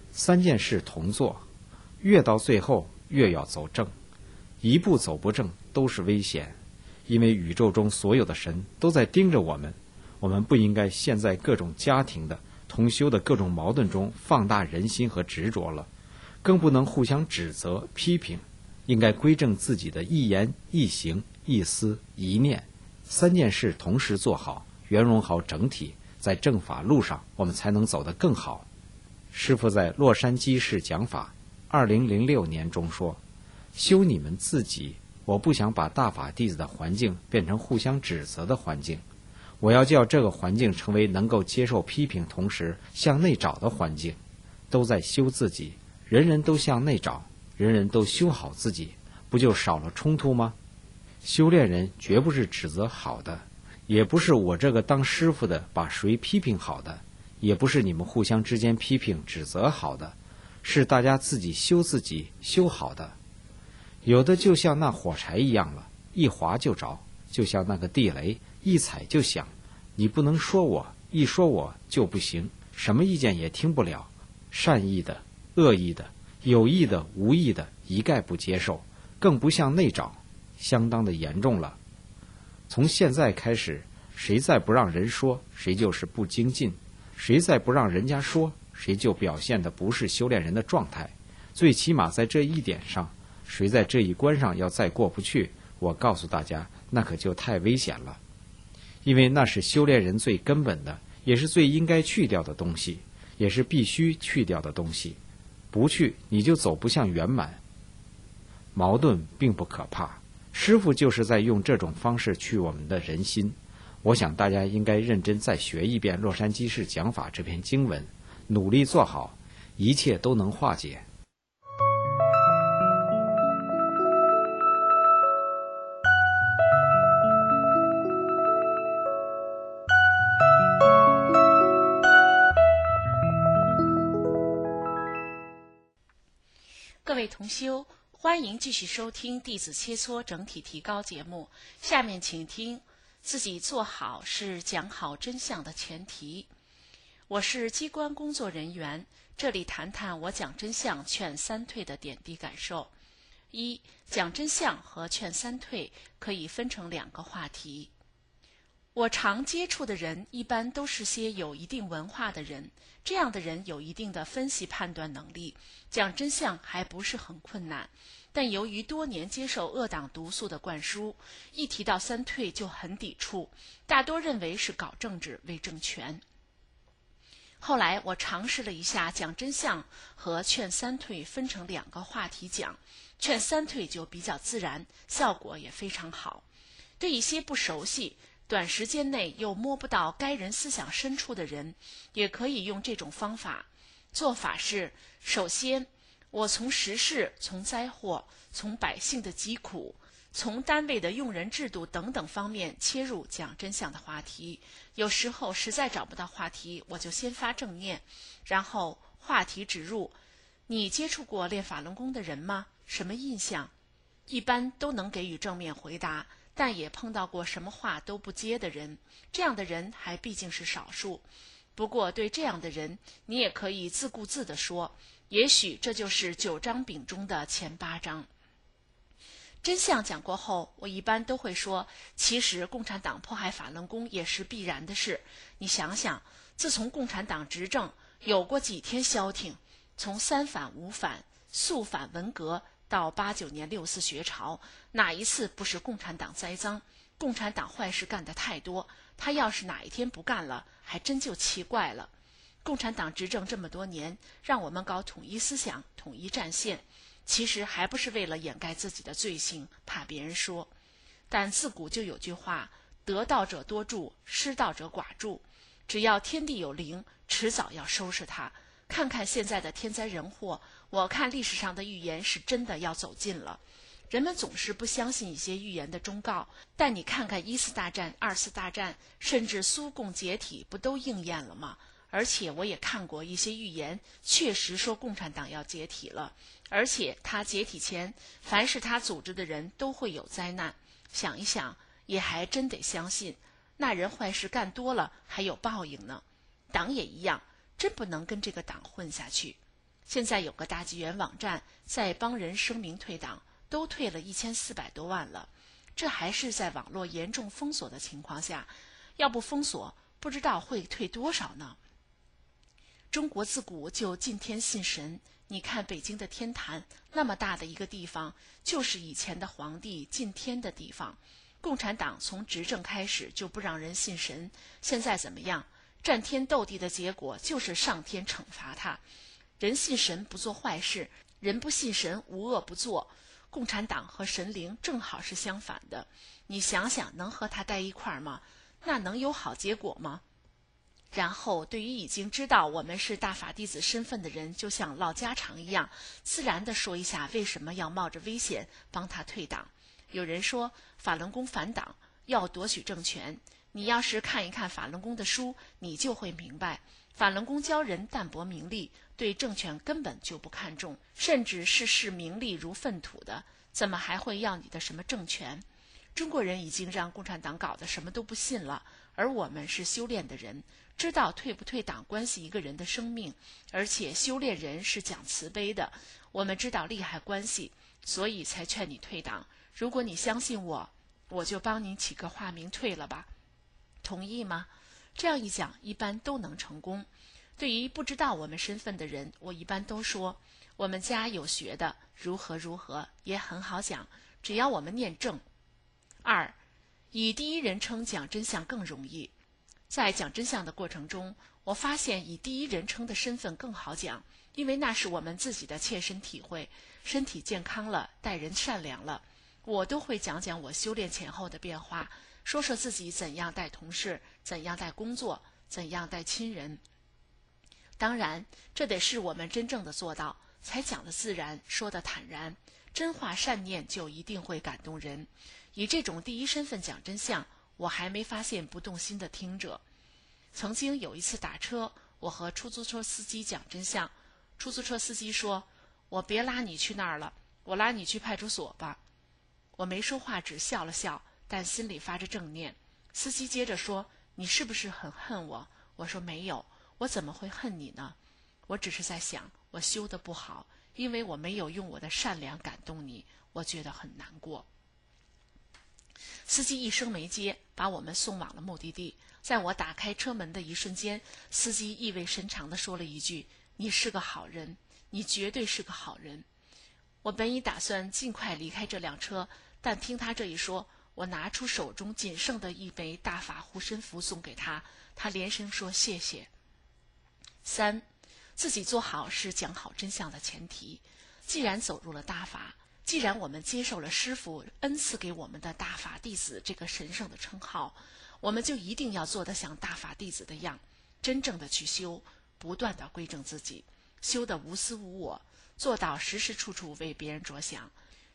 3件事同做，越到最后越要走正，一步走不正都是危险，因为宇宙中所有的神都在盯着我们，我们不应该陷在各种家庭的、同修的各种矛盾中放大人心和执着了，更不能互相指责、批评，应该归正自己的一言、一行、一思、一念，3件事同时做好，圆融好整体，在正法路上我们才能走得更好。师父在洛杉矶市讲法2006年中说，修你们自己，我不想把大法弟子的环境变成互相指责的环境，我要叫这个环境成为能够接受批评同时向内找的环境。都在修自己，人人都向内找，人人都修好自己，不就少了冲突吗？修炼人绝不是指责好的，也不是我这个当师傅的把谁批评好的，也不是你们互相之间批评指责好的，是大家自己修自己修好的。有的就像那火柴一样了，一划就着，就像那个地雷，一踩就响，你不能说我，一说我就不行，什么意见也听不了，善意的、恶意的、有意的、无意的，一概不接受，更不向内找，相当的严重了。从现在开始，谁再不让人说，谁就是不精进，谁再不让人家说，谁就表现的不是修炼人的状态。最起码在这一点上，谁在这一关上要再过不去，我告诉大家，那可就太危险了。因为那是修炼人最根本的，也是最应该去掉的东西，也是必须去掉的东西。不去，你就走不向圆满。矛盾并不可怕，师父就是在用这种方式去我们的人心。我想大家应该认真再学一遍洛杉矶市讲法这篇经文，努力做好，一切都能化解。 各位同修，欢迎继续收听弟子切磋整体提高节目。下面请听自己做好是讲好真相的前提。我是机关工作人员，这里谈谈我讲真相劝三退的点滴感受。一、讲真相和劝三退可以分成2个话题。我常接触的人一般都是些有一定文化的人，这样的人有一定的分析判断能力，讲真相还不是很困难。但由于多年接受恶党毒素的灌输，一提到三退就很抵触，大多认为是搞政治为政权。后来我尝试了一下讲真相和劝三退分成2个话题讲，劝三退就比较自然，效果也非常好。对一些不熟悉短时间内又摸不到该人思想深处的人，也可以用这种方法。做法是，首先我从时事、从灾祸、从百姓的疾苦、 从单位的用人制度等等方面切入讲真相的话题。有时候实在找不到话题，我就先发正念，然后话题植入：你接触过练法轮功的人吗？什么印象？一般都能给予正面回答，但也碰到过什么话都不接的人，这样的人还毕竟是少数。不过对这样的人，你也可以自顾自地说，也许这就是9张饼中的前8张。真相讲过后，我一般都会说，其实共产党迫害法轮功也是必然的事。你想想，自从共产党执政，有过几天消停？从3反5反、肃反文革到89年6四学潮，哪一次不是共产党栽赃？共产党坏事干得太多，他要是哪一天不干了，还真就奇怪了。共产党执政这么多年，让我们搞统一思想、统一战线，其实还不是为了掩盖自己的罪行，怕别人说。但自古就有句话，得道者多助，失道者寡助。只要天地有灵，迟早要收拾它。看看现在的天灾人祸，我看历史上的预言是真的要走近了。人们总是不相信一些预言的忠告，但你看看1次大战、2次大战，甚至苏共解体，不都应验了吗？而且我也看过一些预言，确实说共产党要解体了，而且他解体前，凡是他组织的人都会有灾难。想一想，也还真得相信，那人坏事干多了，还有报应呢。党也一样，真不能跟这个党混下去。现在有个大纪元网站在帮人声明退党，都退了1400多万了，这还是在网络严重封锁的情况下，要不封锁，不知道会退多少呢。中国自古就敬天信神，你看北京的天坛，那么大的一个地方，就是以前的皇帝敬天的地方。共产党从执政开始就不让人信神，现在怎么样？战天斗地的结果就是上天惩罚他。人信神不做坏事，人不信神无恶不作。共产党和神灵正好是相反的，你想想，能和他待一块儿吗？那能有好结果吗？然后对于已经知道我们是大法弟子身份的人，就像唠家常一样，自然地说一下为什么要冒着危险帮他退党。有人说法轮功反党，要夺取政权，你要是看一看法轮功的书，你就会明白，法轮功教人淡泊名利，对政权根本就不看重，甚至是视名利如粪土的，怎么还会要你的什么政权？中国人已经让共产党搞得什么都不信了，而我们是修炼的人，知道退不退党关系一个人的生命，而且修炼人是讲慈悲的，我们知道利害关系，所以才劝你退党。如果你相信我，我就帮你起个化名退了吧，同意吗？这样一讲，一般都能成功。对于不知道我们身份的人，我一般都说，我们家有学的，如何如何，也很好讲，只要我们念正。2. 以第一人称讲真相更容易。在讲真相的过程中，我发现以第一人称的身份更好讲，因为那是我们自己的切身体会。身体健康了，待人善良了，我都会讲讲我修炼前后的变化，说说自己怎样待同事，怎样待工作，怎样待亲人。当然，这得是我们真正的做到，才讲得自然，说得坦然。真话善念就一定会感动人。以这种第一身份讲真相，我还没发现不动心的听者。曾经有一次打车，我和出租车司机讲真相，出租车司机说，我别拉你去那儿了，我拉你去派出所吧。我没说话，只笑了笑，但心里发着正念。司机接着说，你是不是很恨我？我说没有，我怎么会恨你呢？我只是在想，我修得不好，因为我没有用我的善良感动你，我觉得很难过。司机一声没接，把我们送往了目的地。在我打开车门的一瞬间，司机意味深长地说了一句，你是个好人，你绝对是个好人。我本已打算尽快离开这辆车，但听他这一说，我拿出手中仅剩的一枚大法护身符送给他，他连声说谢谢。3. 自己做好是讲好真相的前提。既然走入了大法，既然我们接受了师父恩赐给我们的大法弟子这个神圣的称号，我们就一定要做得像大法弟子的样，真正的去修，不断地归正自己，修得无私无我，做到时时处处为别人着想。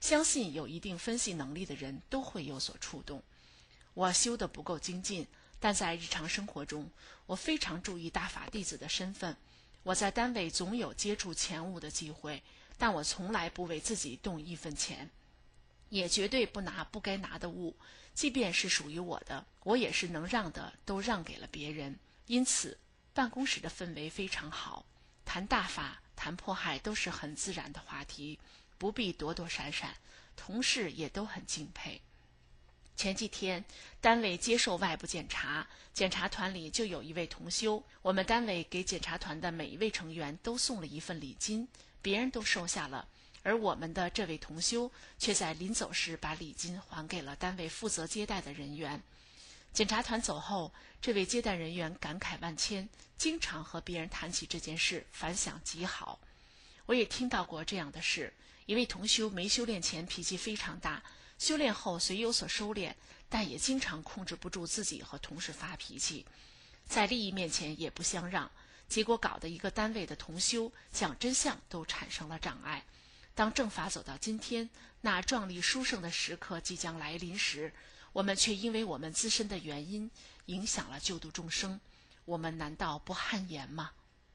相信有一定分析能力的人都会有所触动。我修得不够精进，但在日常生活中，我非常注意大法弟子的身份。我在单位总有接触钱物的机会，但我从来不为自己动一分钱，也绝对不拿不该拿的物，即便是属于我的，我也是能让的都让给了别人。因此办公室的氛围非常好，谈大法谈迫害都是很自然的话题，不必躲躲闪闪，同事也都很敬佩。前几天单位接受外部检查，检查团里就有一位同修，我们单位给检查团的每一位成员都送了一份礼金，别人都收下了，而我们的这位同修却在临走时把礼金还给了单位负责接待的人员。检查团走后，这位接待人员感慨万千，经常和别人谈起这件事，反响极好。我也听到过这样的事，一位同修没修炼前脾气非常大，修炼后虽有所收敛，但也经常控制不住自己和同事发脾气，在利益面前也不相让，结果搞得一个单位的同修讲真相都产生了障碍。当正法走到今天，那壮丽殊胜的时刻即将来临时，我们却因为我们自身的原因影响了救度众生，我们难道不汗颜吗？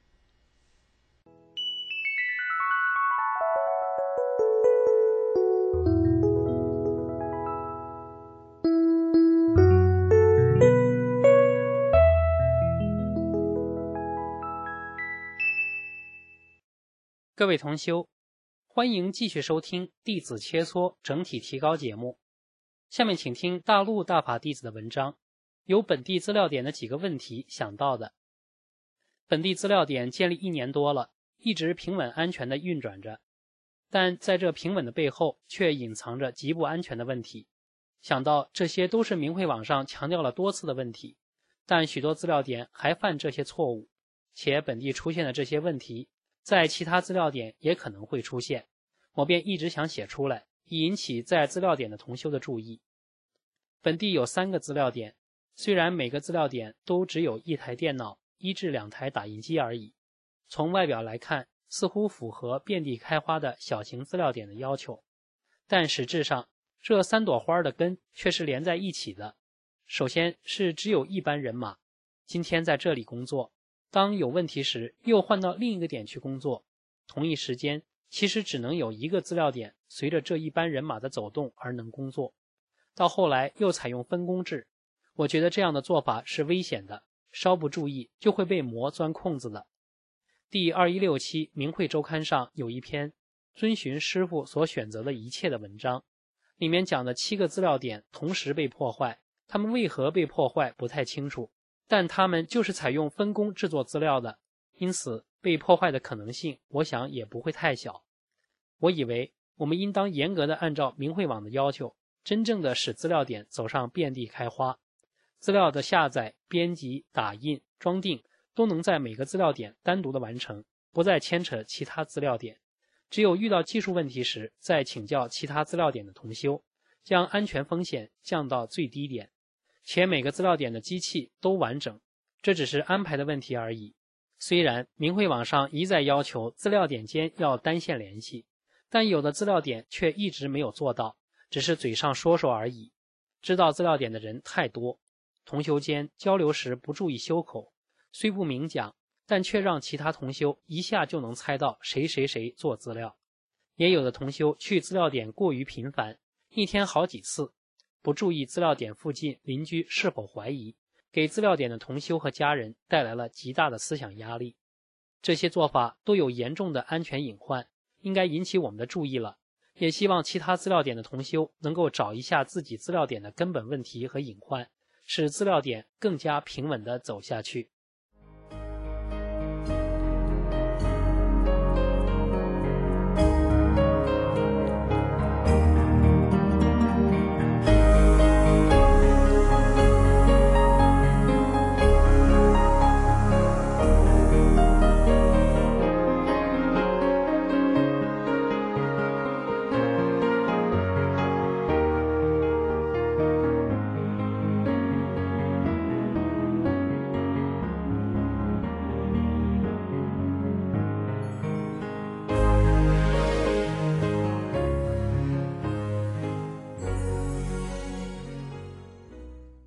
各位同修，欢迎继续收听弟子切磋整体提高节目。下面请听大陆大法弟子的文章，由本地资料点的几个问题想到的。本地资料点建立1年多了，一直平稳安全地运转着，但在这平稳的背后却隐藏着极不安全的问题。想到这些都是明慧网上强调了多次的问题，但许多资料点还犯这些错误，且本地出现的这些问题在其他资料点也可能会出现，我便一直想写出来，以引起在资料点的同修的注意。本地有3个资料点，虽然每个资料点都只有1台电脑、1至2台打印机而已，从外表来看似乎符合遍地开花的小型资料点的要求，但实质上这3朵花的根却是连在一起的。首先是只有一班人马，今天在这里工作，当有问题时又换到另一个点去工作，同一时间其实只能有1个资料点随着这一班人马的走动而能工作。到后来又采用分工制，我觉得这样的做法是危险的，稍不注意就会被魔钻空子的。第216期明慧周刊上有一篇遵循师父所选择的一切的文章，里面讲的7个资料点同时被破坏，他们为何被破坏不太清楚，但他们就是采用分工制作资料的，因此被破坏的可能性我想也不会太小。我以为我们应当严格的按照明慧网的要求，真正的使资料点走上遍地开花，资料的下载、编辑、打印、装订都能在每个资料点单独的完成，不再牵扯其他资料点，只有遇到技术问题时再请教其他资料点的同修，将安全风险降到最低点，且每个资料点的机器都完整，这只是安排的问题而已。虽然明慧网上一再要求资料点间要单线联系，但有的资料点却一直没有做到，只是嘴上说说而已。知道资料点的人太多，同修间交流时不注意修口，虽不明讲，但却让其他同修一下就能猜到谁谁谁做资料。也有的同修去资料点过于频繁，一天好几次，不注意资料点附近邻居是否怀疑，给资料点的同修和家人带来了极大的思想压力。这些做法都有严重的安全隐患，应该引起我们的注意了。也希望其他资料点的同修能够找一下自己资料点的根本问题和隐患，使资料点更加平稳地走下去。